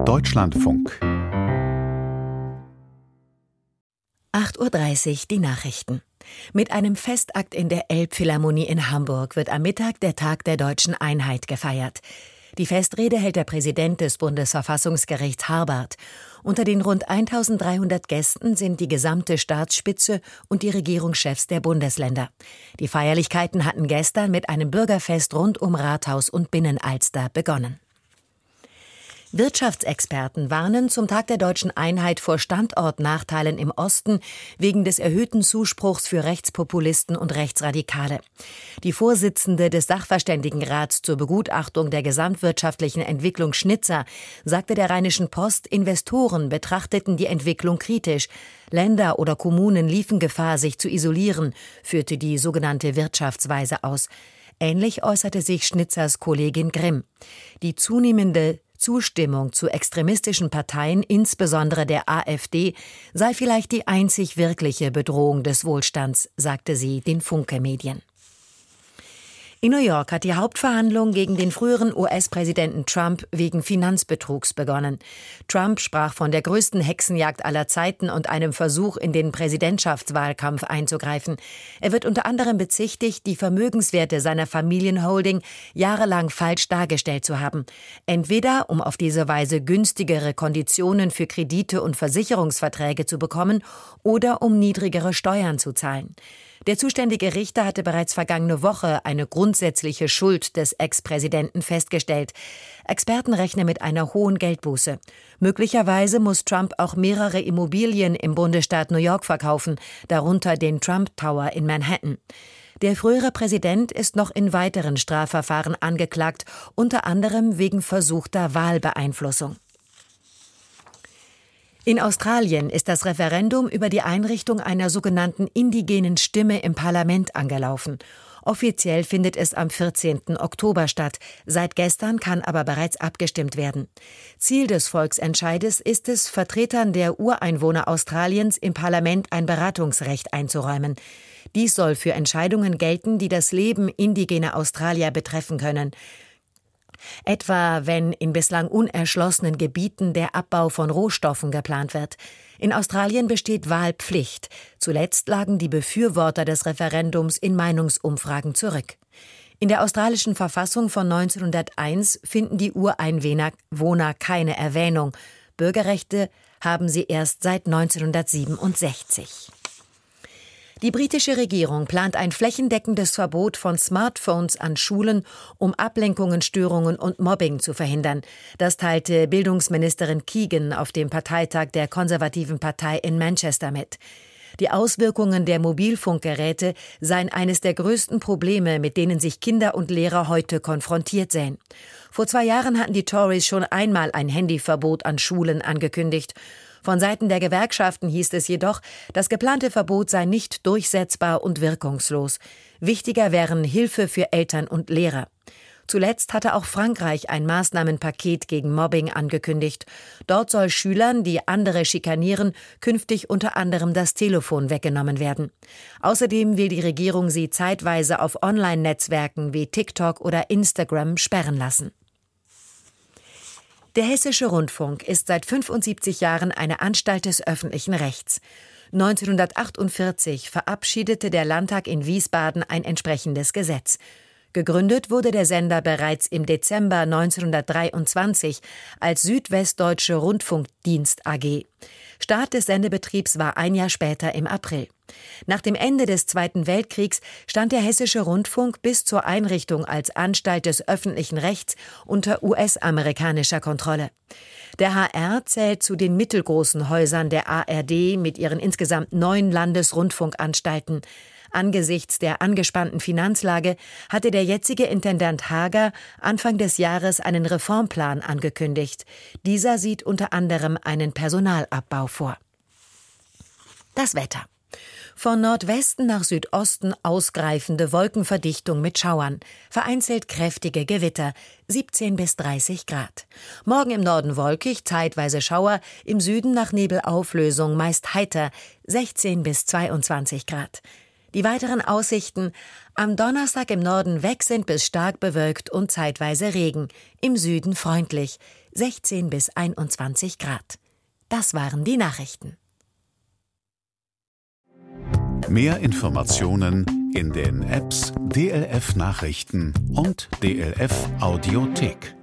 Deutschlandfunk 8:30 Uhr die Nachrichten. Mit einem Festakt in der Elbphilharmonie in Hamburg wird am Mittag der Tag der deutschen Einheit gefeiert. Die Festrede hält der Präsident des Bundesverfassungsgerichts Harbart. Unter den rund 1300 Gästen sind die gesamte Staatsspitze und die Regierungschefs der Bundesländer. Die Feierlichkeiten hatten gestern mit einem Bürgerfest rund um Rathaus und Binnenalster begonnen. Wirtschaftsexperten warnen zum Tag der deutschen Einheit vor Standortnachteilen im Osten wegen des erhöhten Zuspruchs für Rechtspopulisten und Rechtsradikale. Die Vorsitzende des Sachverständigenrats zur Begutachtung der gesamtwirtschaftlichen Entwicklung Schnitzer sagte der Rheinischen Post, Investoren betrachteten die Entwicklung kritisch. Länder oder Kommunen liefen Gefahr, sich zu isolieren, führte die sogenannte Wirtschaftsweise aus. Ähnlich äußerte sich Schnitzers Kollegin Grimm. Die zunehmende Zustimmung zu extremistischen Parteien, insbesondere der AfD, sei vielleicht die einzig wirkliche Bedrohung des Wohlstands, sagte sie den Funke-Medien. In New York hat die Hauptverhandlung gegen den früheren US-Präsidenten Trump wegen Finanzbetrugs begonnen. Trump sprach von der größten Hexenjagd aller Zeiten und einem Versuch, in den Präsidentschaftswahlkampf einzugreifen. Er wird unter anderem bezichtigt, die Vermögenswerte seiner Familienholding jahrelang falsch dargestellt zu haben. Entweder um auf diese Weise günstigere Konditionen für Kredite und Versicherungsverträge zu bekommen oder um niedrigere Steuern zu zahlen. Der zuständige Richter hatte bereits vergangene Woche eine grundsätzliche Schuld des Ex-Präsidenten festgestellt. Experten rechnen mit einer hohen Geldbuße. Möglicherweise muss Trump auch mehrere Immobilien im Bundesstaat New York verkaufen, darunter den Trump Tower in Manhattan. Der frühere Präsident ist noch in weiteren Strafverfahren angeklagt, unter anderem wegen versuchter Wahlbeeinflussung. In Australien ist das Referendum über die Einrichtung einer sogenannten indigenen Stimme im Parlament angelaufen. Offiziell findet es am 14. Oktober statt. Seit gestern kann aber bereits abgestimmt werden. Ziel des Volksentscheides ist es, Vertretern der Ureinwohner Australiens im Parlament ein Beratungsrecht einzuräumen. Dies soll für Entscheidungen gelten, die das Leben indigener Australier betreffen können. Etwa wenn in bislang unerschlossenen Gebieten der Abbau von Rohstoffen geplant wird. In Australien besteht Wahlpflicht. Zuletzt lagen die Befürworter des Referendums in Meinungsumfragen zurück. In der australischen Verfassung von 1901 finden die Ureinwohner keine Erwähnung. Bürgerrechte haben sie erst seit 1967. Die britische Regierung plant ein flächendeckendes Verbot von Smartphones an Schulen, um Ablenkungen, Störungen und Mobbing zu verhindern. Das teilte Bildungsministerin Keegan auf dem Parteitag der konservativen Partei in Manchester mit. Die Auswirkungen der Mobilfunkgeräte seien eines der größten Probleme, mit denen sich Kinder und Lehrer heute konfrontiert sehen. Vor 2 Jahren hatten die Tories schon einmal ein Handyverbot an Schulen angekündigt. Von Seiten der Gewerkschaften hieß es jedoch, das geplante Verbot sei nicht durchsetzbar und wirkungslos. Wichtiger wären Hilfe für Eltern und Lehrer. Zuletzt hatte auch Frankreich ein Maßnahmenpaket gegen Mobbing angekündigt. Dort soll Schülern, die andere schikanieren, künftig unter anderem das Telefon weggenommen werden. Außerdem will die Regierung sie zeitweise auf Online-Netzwerken wie TikTok oder Instagram sperren lassen. Der Hessische Rundfunk ist seit 75 Jahren eine Anstalt des öffentlichen Rechts. 1948 verabschiedete der Landtag in Wiesbaden ein entsprechendes Gesetz. Gegründet wurde der Sender bereits im Dezember 1923 als Südwestdeutsche Rundfunkdienst AG. Start des Sendebetriebs war ein Jahr später im April. Nach dem Ende des Zweiten Weltkriegs stand der Hessische Rundfunk bis zur Einrichtung als Anstalt des öffentlichen Rechts unter US-amerikanischer Kontrolle. Der HR zählt zu den mittelgroßen Häusern der ARD mit ihren insgesamt 9 Landesrundfunkanstalten. Angesichts der angespannten Finanzlage hatte der jetzige Intendant Hager Anfang des Jahres einen Reformplan angekündigt. Dieser sieht unter anderem einen Personalabbau vor. Das Wetter. Von Nordwesten nach Südosten ausgreifende Wolkenverdichtung mit Schauern. Vereinzelt kräftige Gewitter. 17 bis 30 Grad. Morgen im Norden wolkig, zeitweise Schauer. Im Süden nach Nebelauflösung meist heiter. 16 bis 22 Grad. Die weiteren Aussichten: am Donnerstag im Norden wechselnd bis stark bewölkt und zeitweise Regen. Im Süden freundlich. 16 bis 21 Grad. Das waren die Nachrichten. Mehr Informationen in den Apps DLF Nachrichten und DLF Audiothek.